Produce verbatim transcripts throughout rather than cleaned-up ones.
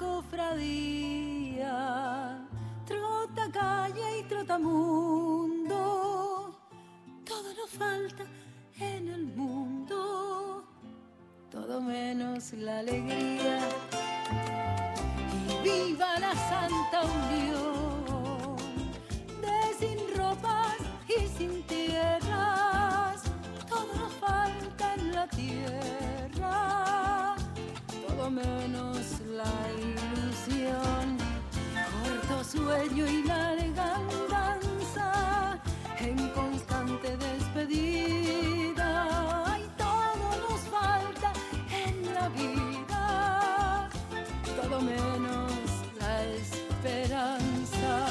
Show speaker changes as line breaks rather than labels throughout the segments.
cofradía, trota calle y trota mundo, todo nos falta en el mundo, todo menos la alegría. Y viva la Santa Unión, de sin ropas y sin tierras, todo nos falta en la tierra, todo menos la ilusión. Corto sueño y larga andanza, en constante despedida, y todo nos falta en la vida, todo menos la esperanza.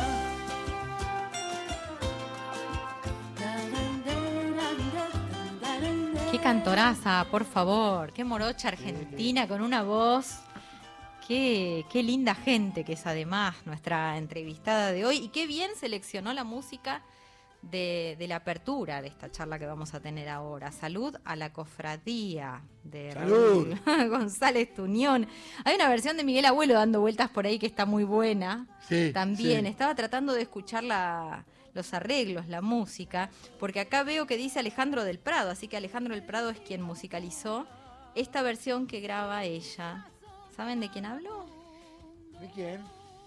Qué cantoraza, por favor, qué morocha argentina con una voz. Qué, qué linda gente que es además nuestra entrevistada de hoy, y qué bien seleccionó la música de, de la apertura de esta charla que vamos a tener ahora. Salud a la cofradía de
Salud.
Raúl González Tuñón. Hay una versión de Miguel Abuelo dando vueltas por ahí que está muy buena.
Sí,
También
sí.
estaba tratando de escuchar la, los arreglos, la música, porque acá veo que dice Alejandro del Prado, así que Alejandro del Prado es quien musicalizó esta versión que graba ella. ¿Saben de quién hablo?
¿De quién?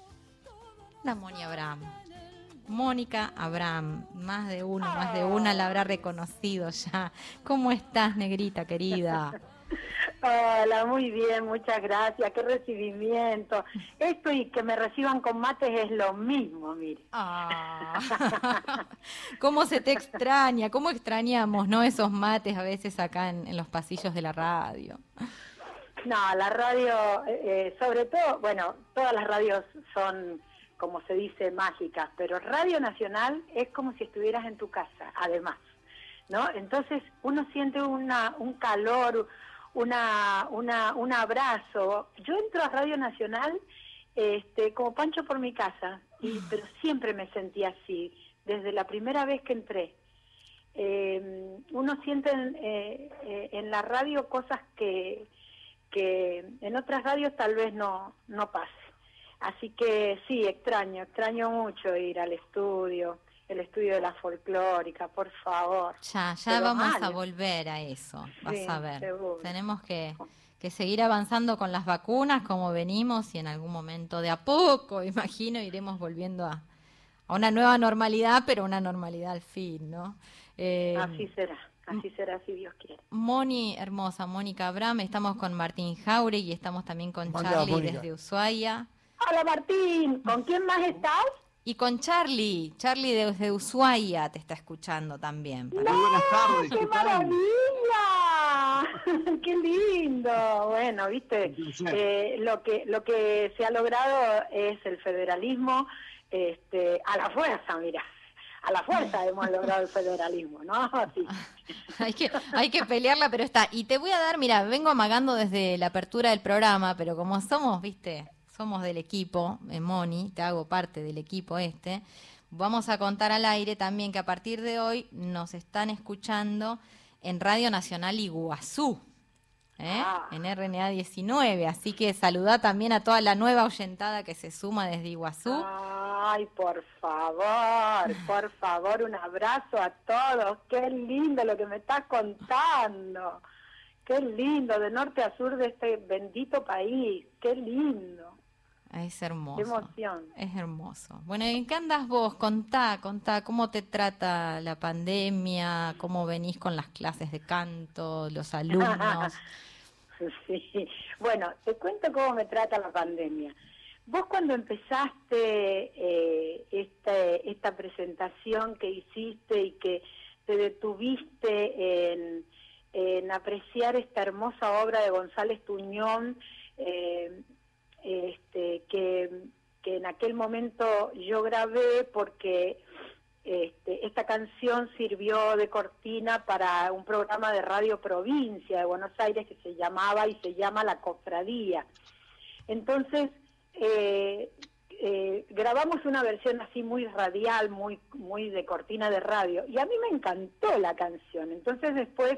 La Moni Abraham. Mónica Abraham. Más de uno, más de una la habrá reconocido ya. ¿Cómo estás, negrita querida?
Hola, muy bien, muchas gracias. Qué recibimiento. Esto y que me reciban con mates es lo mismo, mire.
Ah. ¿Cómo se te extraña? ¿Cómo extrañamos, no, esos mates a veces acá en, en los pasillos de la radio?
No, la radio, eh, sobre todo, bueno, todas las radios son, como se dice, mágicas, pero Radio Nacional es como si estuvieras en tu casa, además, ¿no? Entonces uno siente una, un calor, una, una, un abrazo. Yo entro a Radio Nacional este, como Pancho por mi casa, y, pero siempre me sentí así, desde la primera vez que entré. Eh, uno siente en, eh, eh, en la radio cosas que... que en otras radios tal vez no, no pase. Así que sí, extraño, extraño mucho ir al estudio, el estudio de la folclórica, por favor.
Ya, ya
Pero
vamos
mal.
a volver a eso, vas
Sí,
a ver.
seguro.
Tenemos que, que seguir avanzando con las vacunas como venimos, y en algún momento de a poco, imagino, iremos volviendo a, a una nueva normalidad, pero una normalidad al fin, ¿no? Eh,
Así será. Así será si Dios quiere.
Moni, hermosa, Mónica Abraham, estamos con Martín Jauregui y estamos también con
¿Cómo andás,
Charlie
Mónica?
desde Ushuaia.
Hola Martín, ¿con quién más estás?
Y con Charlie, Charlie desde Ushuaia te está escuchando también.
Muy buenas tardes,
¡Qué
¿qué tal?
maravilla! ¡Qué lindo! Bueno, viste, eh, lo que lo que se ha logrado es el federalismo este, a la fuerza, mira. A la fuerza hemos logrado el federalismo, ¿no? Así.
hay que hay que pelearla, pero está. Y te voy a dar, mira, vengo amagando desde la apertura del programa, pero como somos, viste, somos del equipo, eh, Moni, te hago parte del equipo este, vamos a contar al aire también que a partir de hoy nos están escuchando en Radio Nacional Iguazú, ¿eh?
Ah.
En R N A diecinueve, así que saludá también a toda la nueva oyentada que se suma desde Iguazú.
Ay, por favor, por favor, un abrazo a todos. Qué lindo lo que me estás contando. Qué lindo, de norte a sur de este bendito país. Qué lindo.
Es hermoso.
Qué emoción.
Es hermoso. Bueno, ¿en qué andas vos? Contá, contá, ¿cómo te trata la pandemia? ¿Cómo venís con las clases de canto, los alumnos?
Sí, bueno, te cuento cómo me trata la pandemia. Vos cuando empezaste eh, este, esta presentación que hiciste y que te detuviste en, en apreciar esta hermosa obra de González Tuñón, eh, este, que, que en aquel momento yo grabé porque este, esta canción sirvió de cortina para un programa de Radio Provincia de Buenos Aires que se llamaba y se llama La Cofradía. Entonces, Eh, eh, grabamos una versión así muy radial, muy muy de cortina de radio, y a mí me encantó la canción. Entonces después,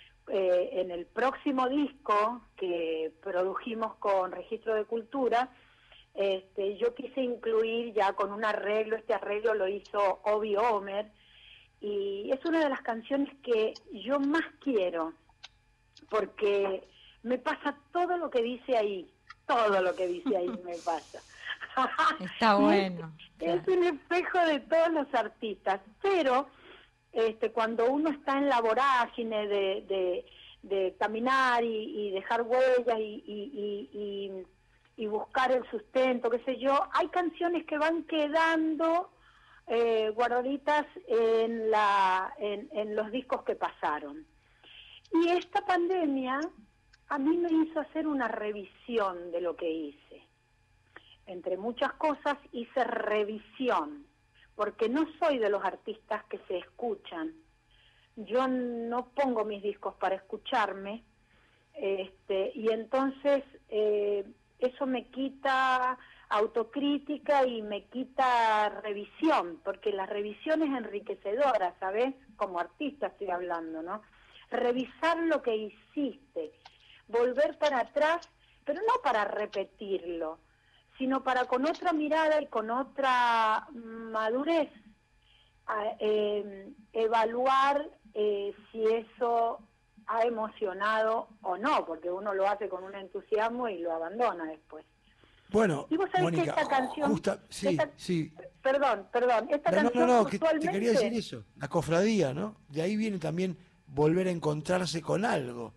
eh, en el próximo disco que produjimos con Registro de Cultura, este, yo quise incluir ya con un arreglo, este arreglo lo hizo Obi Homer, y es una de las canciones que yo más quiero, porque me pasa todo lo que dice ahí, todo lo que dice ahí me pasa.
Está bueno.
Es,
Claro.
es un espejo de todos los artistas, pero este, cuando uno está en la vorágine de, de, de caminar y, y dejar huellas y, y, y, y, y buscar el sustento, qué sé yo, hay canciones que van quedando eh, guardaditas en, la, en, en los discos que pasaron. Y esta pandemia a mí me hizo hacer una revisión de lo que hice. Entre muchas cosas hice revisión, porque no soy de los artistas que se escuchan. Yo no pongo mis discos para escucharme, este, y entonces eh, eso me quita autocrítica y me quita revisión, porque la revisión es enriquecedora, ¿sabes? Como artista estoy hablando, ¿no? Revisar lo que hiciste, volver para atrás, pero no para repetirlo, sino para con otra mirada y con otra madurez a, eh, evaluar eh, si eso ha emocionado o no, porque uno lo hace con un entusiasmo y lo abandona después.
Bueno,
Y vos sabés
Mónica,
que esta canción...
justa, sí,
esta,
sí.
Perdón, perdón, esta
No, no,
canción
no, no, que
puntualmente...
te quería decir eso, la cofradía, ¿no? De ahí viene también volver a encontrarse con algo.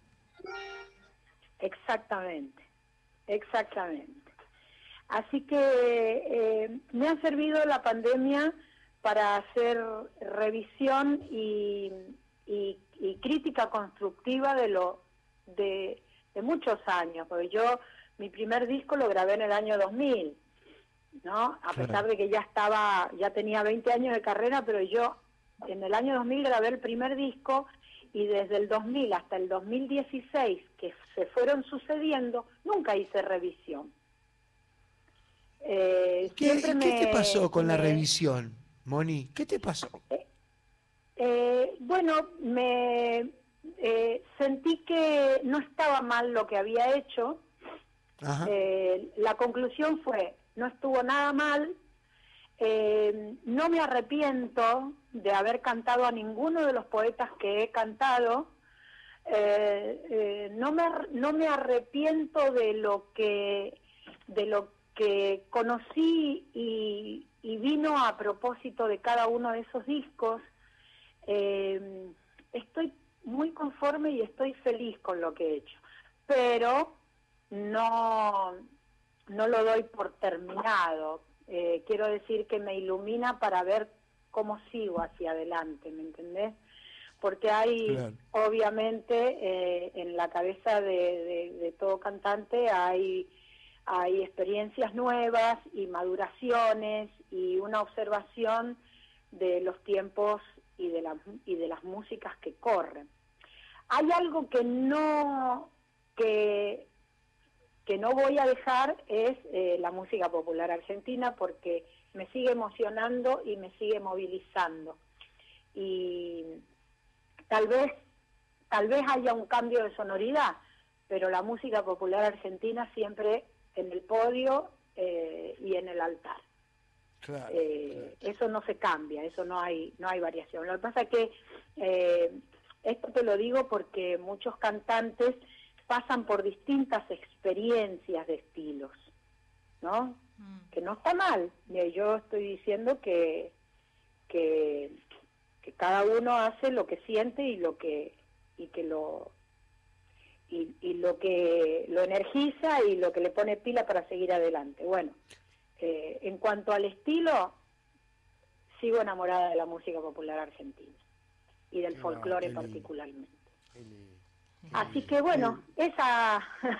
Exactamente, exactamente. Así que eh, me ha servido la pandemia para hacer revisión y, y, y crítica constructiva de lo de, de muchos años, porque yo mi primer disco lo grabé en el año dos mil, ¿no? A pesar
Claro.
de que ya estaba, ya tenía veinte años de carrera, pero yo en el año dos mil grabé el primer disco y desde el dos mil hasta el dos mil dieciséis, que se fueron sucediendo, nunca hice revisión. Eh,
¿Qué,
siempre
¿qué te
me-
pasó con la
me-
revisión, Moni? ¿Qué te pasó?
Eh, bueno, me eh, sentí que no estaba mal lo que había hecho.
Ajá.
Eh, la conclusión fue, no estuvo nada mal. Eh, no me arrepiento de haber cantado a ninguno de los poetas que he cantado. Eh, eh, no me ar- no me arrepiento de lo que de lo que conocí y, y vino a propósito de cada uno de esos discos. Eh, estoy muy conforme y estoy feliz con lo que he hecho, pero no no lo doy por terminado. Eh, quiero decir que me ilumina para ver cómo sigo hacia adelante, ¿me entendés? Porque hay,
Claro.
obviamente, eh, en la cabeza de, de, de todo cantante hay, hay experiencias nuevas y maduraciones y una observación de los tiempos y de, la, y de las músicas que corren. Hay algo que no... que que no voy a dejar es eh, la música popular argentina, porque me sigue emocionando y me sigue movilizando. Y tal vez, tal vez haya un cambio de sonoridad, pero la música popular argentina siempre en el podio eh, y en el altar.
Claro,
Eh,
claro.
eso no se cambia, eso no hay, no hay variación. Lo que pasa es que eh, esto te lo digo porque muchos cantantes pasan por distintas experiencias de estilos, ¿no?
Mm.
Que no está mal. Mira, yo estoy diciendo que, que que cada uno hace lo que siente y lo que y que lo y, y lo que lo energiza y lo que le pone pila para seguir adelante. Bueno, eh, en cuanto al estilo, sigo enamorada de la música popular argentina y del
Qué
folclore
lindo.
particularmente.
Qué lindo.
Así que bueno, esa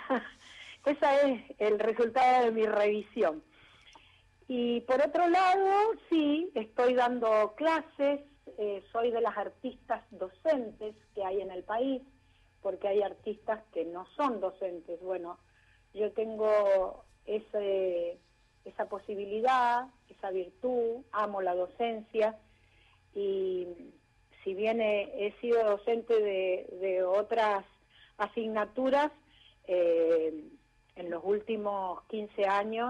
esa es el resultado de mi revisión. Y por otro lado, sí, estoy dando clases, eh, soy de las artistas docentes que hay en el país, porque hay artistas que no son docentes. Bueno, yo tengo ese, esa posibilidad, esa virtud, amo la docencia, y si bien he, he sido docente de, de otras asignaturas, eh, en los últimos quince años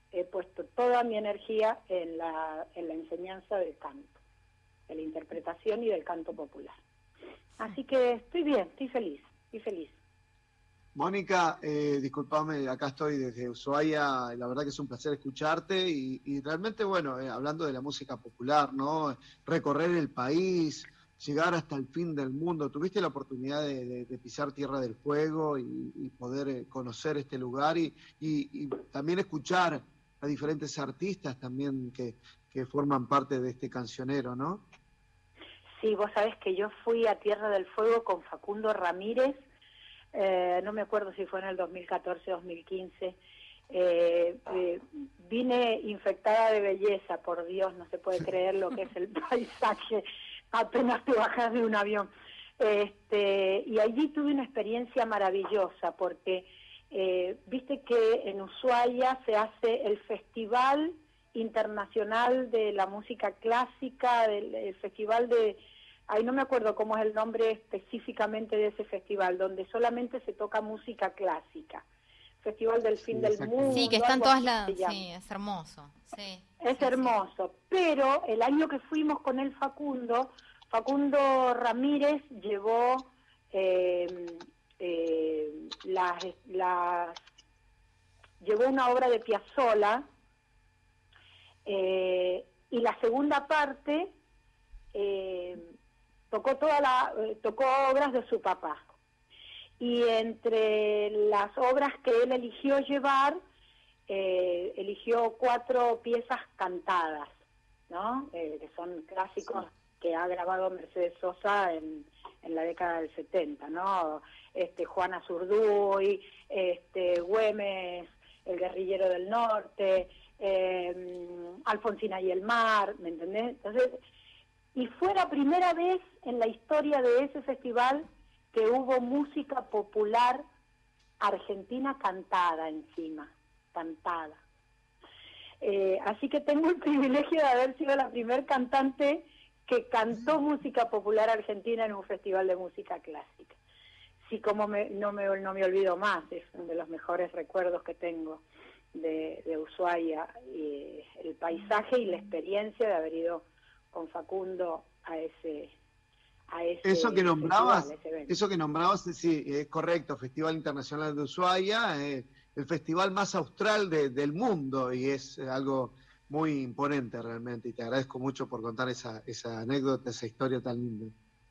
he puesto toda mi energía en la, en la enseñanza del canto, de la interpretación y del canto popular. Así que estoy bien, estoy feliz, estoy feliz.
Mónica, eh, discúlpame, acá estoy desde Ushuaia, la verdad que es un placer escucharte y, y realmente, bueno, eh, hablando de la música popular, ¿no? Recorrer el país, llegar hasta el fin del mundo, ¿tuviste la oportunidad de, de, de pisar Tierra del Fuego y, y poder eh, conocer este lugar y, y, y también escuchar a diferentes artistas también que, que forman parte de este cancionero, ¿no?
Sí, vos sabés que yo fui a Tierra del Fuego con Facundo Ramírez, Eh, no me acuerdo si fue en el dos mil catorce, dos mil quince, eh, eh, vine infectada de belleza, por Dios, no se puede creer lo que es el paisaje, apenas te bajas de un avión. Este, y allí tuve una experiencia maravillosa, porque eh, viste que en Ushuaia se hace el Festival Internacional de la Música Clásica, el, el Festival de... Ay, no me acuerdo cómo es el nombre específicamente de ese festival, donde solamente se toca música clásica. Festival del Fin
Sí,
del
exacto.
Mundo.
Sí, que están
algo
todas
así
las...
se llama.
Sí, es hermoso. Sí,
Es
sí,
hermoso, pero el año que fuimos con el Facundo, Facundo Ramírez llevó eh, eh, las, las, llevó una obra de Piazzolla, eh, y la segunda parte eh, tocó toda la eh, tocó obras de su papá, y entre las obras que él eligió llevar, eh, eligió cuatro piezas cantadas, ¿no? Eh, que son clásicos que ha grabado Mercedes Sosa en, en la década del setenta, ¿no? Este, Juana Zurduy, este, Güemes, El guerrillero del norte, eh, Alfonsina y el mar, ¿me entendés? Entonces, y fue la primera vez en la historia de ese festival que hubo música popular argentina cantada encima, cantada. Eh, así que tengo el privilegio de haber sido la primer cantante que cantó música popular argentina en un festival de música clásica. Sí, como me, no, me, no me olvido más, es uno de los mejores recuerdos que tengo de, de Ushuaia, y el paisaje y la experiencia de haber ido con Facundo a ese, a ese
Eso que nombrabas,
festival, ese evento.
eso que nombrabas, sí, es correcto, Festival Internacional de Ushuaia, eh, el festival más austral de, del mundo, y es algo muy imponente realmente, y te agradezco mucho por contar esa, esa anécdota, esa historia tan linda.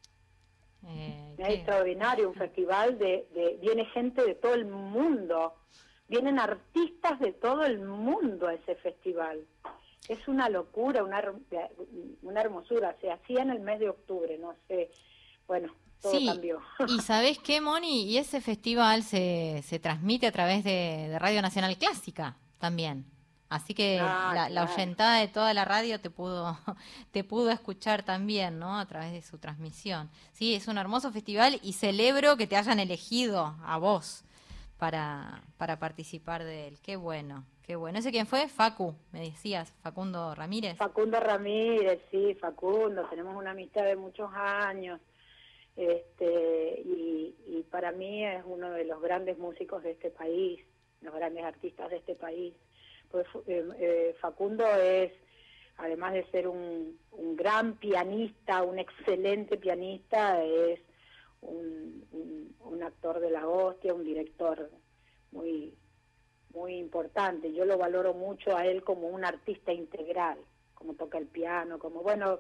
Eh,
Es
¿qué?
extraordinario, un festival de, de... Viene gente de todo el mundo, vienen artistas de todo el mundo a ese festival. Es una locura, una, una hermosura. Se hacía en el mes de octubre, no sé, bueno, todo
Sí,
cambió.
y ¿sabés qué, Moni? Y ese festival se, se transmite a través de, de Radio Nacional Clásica también. Así que
Ah,
la, la
claro.
oyentada de toda la radio te pudo, te pudo escuchar también, ¿no? A través de su transmisión. Sí, es un hermoso festival y celebro que te hayan elegido a vos para, para participar de él. Qué bueno, qué bueno. ¿Ese quién fue? Facu, me decías, Facundo Ramírez.
Facundo Ramírez, sí, Facundo, tenemos una amistad de muchos años, este, y, y para mí es uno de los grandes músicos de este país, los grandes artistas de este país. Pues eh, eh, Facundo es, además de ser un, un gran pianista, un excelente pianista, es un, un, un actor de la hostia, un director muy, muy importante. Yo lo valoro mucho a él como un artista integral, como toca el piano, como, bueno,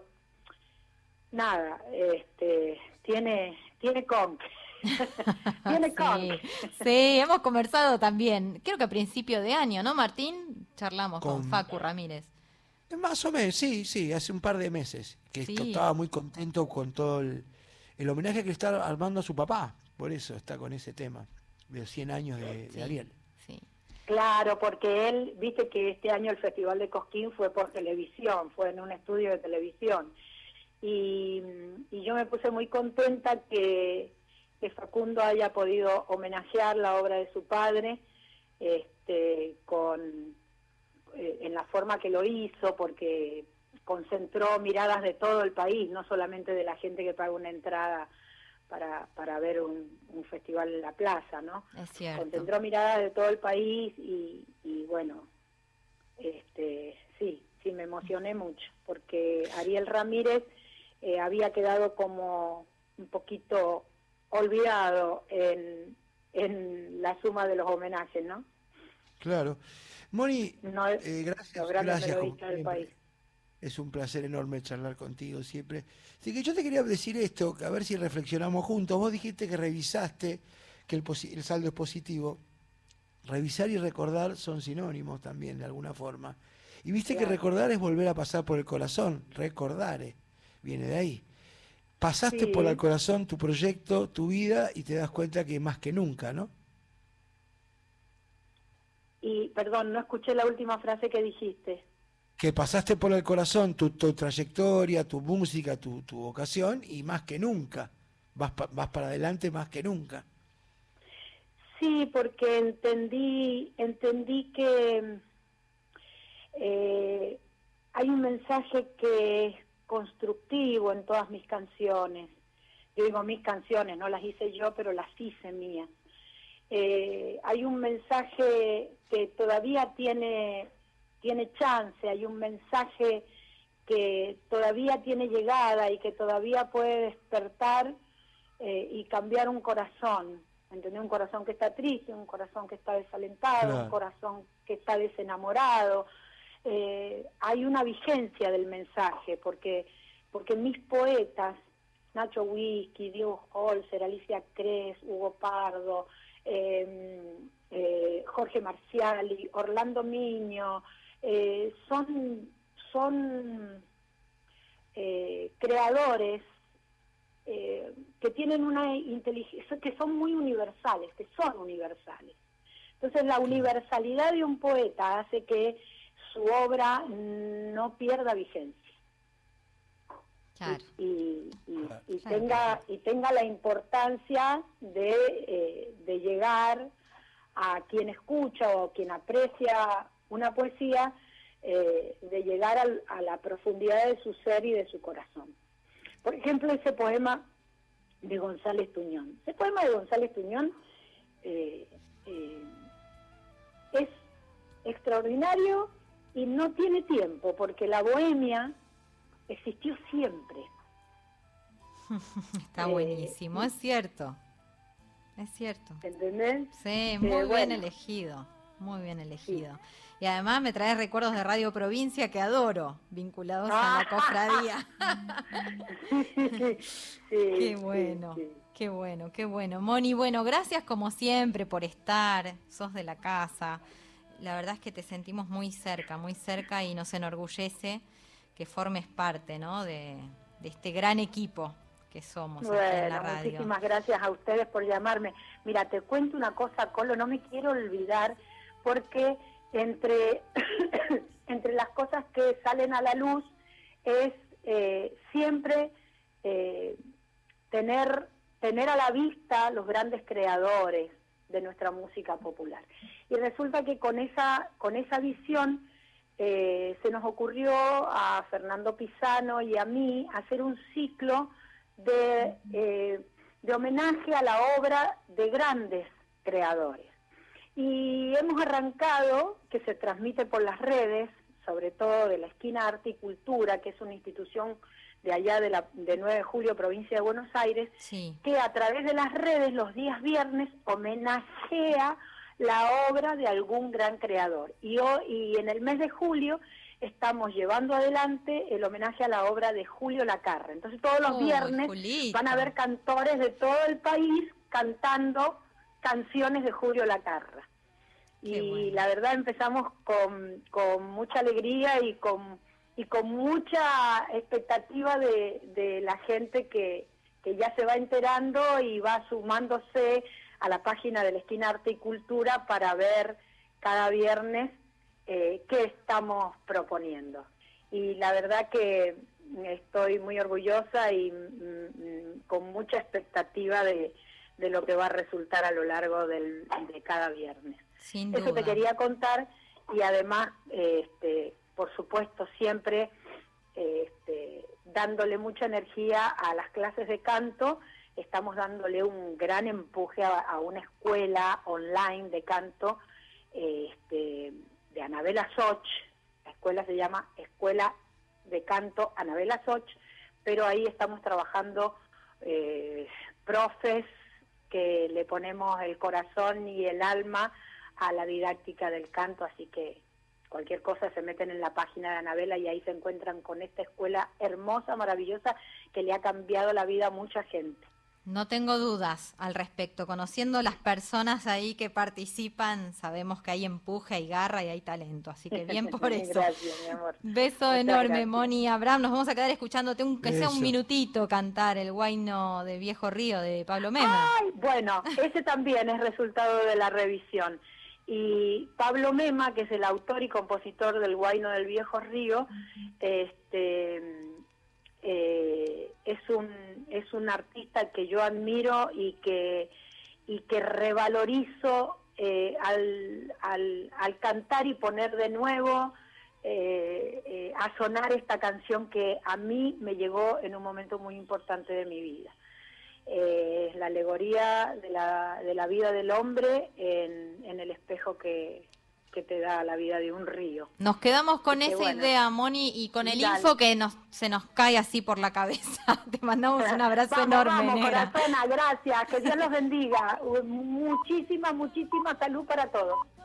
nada, este, tiene, tiene conque. Tiene conque.
Sí, sí, hemos conversado también, creo que a principio de año, ¿no, Martín? Charlamos con,
Con-
Facu Ramírez.
Más o menos, sí, sí, hace un par de meses, que
Sí.
estaba muy contento con todo el, el homenaje que le está armando a su papá, por eso está con ese tema, de los cien años de, de
Sí,
Ariel.
sí.
Claro, porque él, viste que este año el Festival de Cosquín fue por televisión, fue en un estudio de televisión. Y, y yo me puse muy contenta que, que Facundo haya podido homenajear la obra de su padre, este, con eh, en la forma que lo hizo, porque concentró miradas de todo el país, no solamente de la gente que paga una entrada para, para ver un, un festival en la plaza, ¿no?
Es cierto.
Concentró miradas de todo el país y, y bueno, este, sí, sí me emocioné mucho, porque Ariel Ramírez eh, había quedado como un poquito olvidado en, en la suma de los homenajes, ¿no?
Claro. Moni,
No,
eh, gracias,
los grandes
gracias como
melodistas del
siempre.
país.
Es un placer enorme charlar contigo siempre. Así que yo te quería decir esto, a ver si reflexionamos juntos. Vos dijiste que revisaste, que el, posi- el saldo es positivo. Revisar y recordar son sinónimos también, de alguna forma. Y viste que
Claro.
recordar es volver a pasar por el corazón. Recordare, viene de ahí. Pasaste
Sí.
por el corazón tu proyecto, tu vida, y te das cuenta que más que nunca, ¿no?
Y, perdón, no escuché la última frase que dijiste.
Que pasaste por el corazón tu, tu trayectoria, tu música, tu, tu vocación, y más que nunca. Vas, pa- vas para adelante más que nunca.
Sí, porque entendí, entendí que eh, hay un mensaje que es constructivo en todas mis canciones. Yo digo mis canciones, no las hice yo, pero las hice mías. Eh, hay un mensaje que todavía tiene, tiene chance, hay un mensaje que todavía tiene llegada y que todavía puede despertar eh, y cambiar un corazón. ¿Entendés? Un corazón que está triste, un corazón que está desalentado,
Claro.
un corazón que está desenamorado. Eh, hay una vigencia del mensaje, porque, porque mis poetas, Nacho Whisky, Diego Holzer, Alicia Cres, Hugo Pardo, eh, eh, Jorge Marciali, Orlando Miño, eh, son, son eh, creadores eh, que tienen una inteligencia, que son muy universales, que son universales. Entonces la universalidad de un poeta hace que su obra no pierda vigencia.
Claro.
y, y,
Claro.
y
Claro.
tenga y tenga la importancia de, eh, de llegar a quien escucha o quien aprecia una poesía, eh, de llegar al, a la profundidad de su ser y de su corazón. Por ejemplo, ese poema de González Tuñón. Ese poema de González Tuñón eh, eh, es extraordinario y no tiene tiempo, porque la bohemia existió siempre.
Está
Eh,
buenísimo, es cierto. Es cierto.
¿Entendés?
Sí, muy bien
bueno.
elegido. Muy bien elegido. Y además me trae recuerdos de Radio Provincia que adoro, vinculados a la cofradía.
Sí,
Qué
sí,
bueno,
sí.
qué bueno, qué bueno. Moni, bueno, gracias como siempre por estar, sos de la casa. La verdad es que te sentimos muy cerca, muy cerca y nos enorgullece que formes parte, ¿no? de, de este gran equipo que somos aquí en la
Bueno,
radio.
muchísimas gracias a ustedes por llamarme. Mira, te cuento una cosa, Colo, no me quiero olvidar, porque entre, entre las cosas que salen a la luz es eh, siempre eh, tener, tener a la vista los grandes creadores de nuestra música popular. Y resulta que con esa, con esa visión eh, se nos ocurrió a Fernando Pisano y a mí hacer un ciclo de, eh, de homenaje a la obra de grandes creadores. Y hemos arrancado, que se transmite por las redes, sobre todo de la Esquina Arte y Cultura, que es una institución de allá de, la, de nueve de julio, provincia de Buenos Aires,
Sí.
que a través de las redes los días viernes homenajea la obra de algún gran creador. Y, hoy, y en el mes de julio estamos llevando adelante el homenaje a la obra de Julio Lacarra. Entonces todos los
Uy,
viernes
Julito.
van a haber cantores de todo el país cantando canciones de Julio Lacarra.
Qué
Y
bueno.
la verdad empezamos con, con mucha alegría y con, y con mucha expectativa de, de la gente que, que ya se va enterando y va sumándose a la página de la Esquina Arte y Cultura para ver cada viernes eh, qué estamos proponiendo. Y la verdad que estoy muy orgullosa y mm, con mucha expectativa de, de lo que va a resultar a lo largo del, de cada viernes.
Sin
Eso
duda.
te quería contar, y además, este, por supuesto, siempre este, dándole mucha energía a las clases de canto. Estamos dándole un gran empuje a, a una escuela online de canto este, de Anabela Soch, escuela se llama Escuela de Canto Anabela Soch, pero ahí estamos trabajando eh, profes que le ponemos el corazón y el alma a la didáctica del canto, así que cualquier cosa se meten en la página de Anabela y ahí se encuentran con esta escuela hermosa, maravillosa, que le ha cambiado la vida a mucha gente.
No tengo dudas al respecto. Conociendo las personas ahí que participan, sabemos que hay empuje, hay garra y hay talento. Así que bien por eso.
Gracias, mi amor.
Beso
Muchas
enorme,
gracias.
Moni. Abraham, nos vamos a quedar escuchándote, un, que sea un
Beso.
minutito, cantar el Guayno de Viejo Río de Pablo Mema.
Ay, bueno, ese también es resultado de la revisión. Y Pablo Mema, que es el autor y compositor del Guayno del Viejo Río, este... Eh, es un es un artista que yo admiro y que y que revalorizo eh, al, al, al cantar y poner de nuevo eh, eh, a sonar esta canción que a mí me llegó en un momento muy importante de mi vida. Eh, es la alegoría de la, de la vida del hombre en, en el espejo que, que te da la vida de un río.
Nos quedamos con
Así que
esa
bueno.
idea, Moni, y con el
Dale.
info que nos se nos cae así por la cabeza. Te mandamos un abrazo
Vamos,
enorme,
vamos,
negra.
corazona, gracias, que Dios los bendiga. Muchísima, muchísima salud para todos.